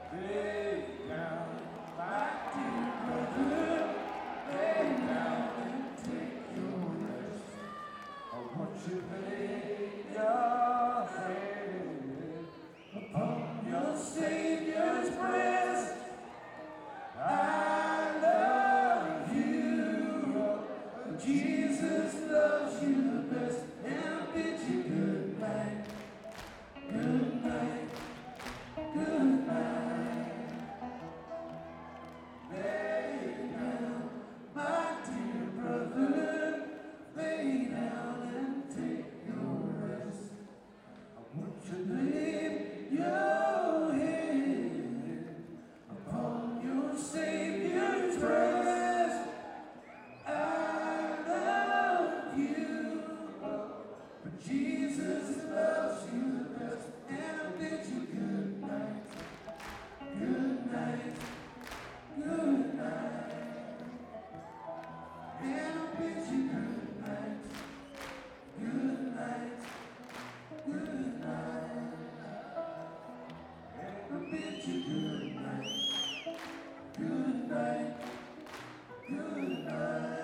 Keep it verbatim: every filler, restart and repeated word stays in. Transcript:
Lay down, my dear brother. Lay down and take your rest. I want you to lay your head upon your Savior's breast. I love you, but Jesus loves you the best, and I bid you good night, good night, good night. Lay down, my dear brother, lay down and take your rest. I want you to lift your head upon your Savior's breast. I love you, but Jesus loves you the best, and I bid you good night, good night, good night, and I bid you good night, good night, good night, and I bid you good night, good night, good night.